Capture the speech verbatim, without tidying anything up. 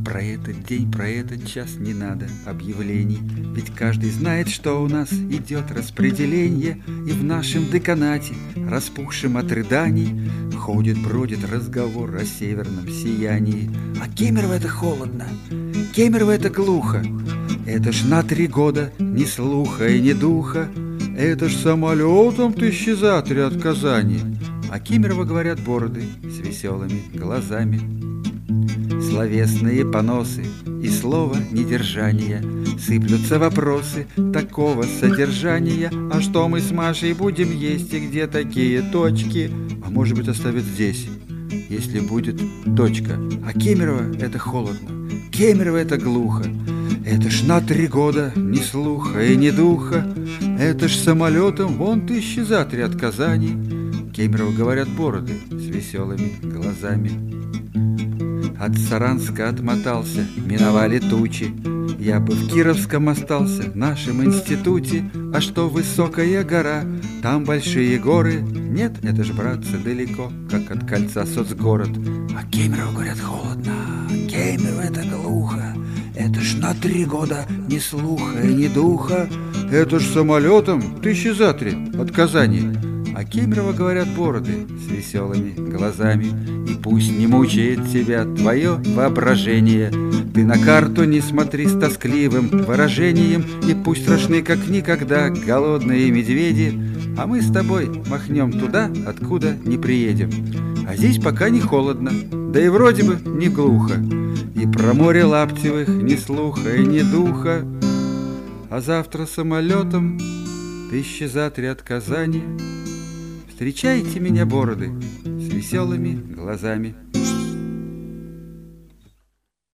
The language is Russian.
Про этот день, про этот час не надо объявлений, ведь каждый знает, что у нас идет распределение, и в нашем деканате, распухшем от рыданий, ходит, бродит разговор о северном сиянии. А Кемерово это холодно, Кемерово это глухо, это ж на три года ни слуха и ни духа, это ж самолетом тысячи за три от Казани. А Кемерово говорят бороды с веселыми глазами. Словесные поносы и слова недержания, сыплются вопросы такого содержания. А что мы с Машей будем есть и где такие точки? А может быть оставят здесь, если будет точка. А Кемерово это холодно, Кемерово это глухо, это ж на три года ни слуха и ни духа, это ж самолетом вон тысячи за три от Казани. Кемерово говорят бороды с веселыми глазами. От Саранска отмотался, миновали тучи, я бы в Кировском остался, в нашем институте. А что высокая гора, там большие горы, нет, это ж, братцы, далеко, как от кольца соцгород. А Кемерово, говорят, холодно, Кемерово это глухо, это ж на три года ни слуха и ни духа, это ж самолетом тысячи за три от Казани. А Кемерово говорят бороды с веселыми глазами. И пусть не мучает тебя твое воображение, ты на карту не смотри с тоскливым выражением, и пусть страшны как никогда голодные медведи, а мы с тобой махнем туда, откуда не приедем. А здесь пока не холодно, да и вроде бы не глухо, и про море Лаптевых ни слуха и ни духа. А завтра самолетом тысячи за три от Казани. Встречайте меня, бороды, с веселыми глазами.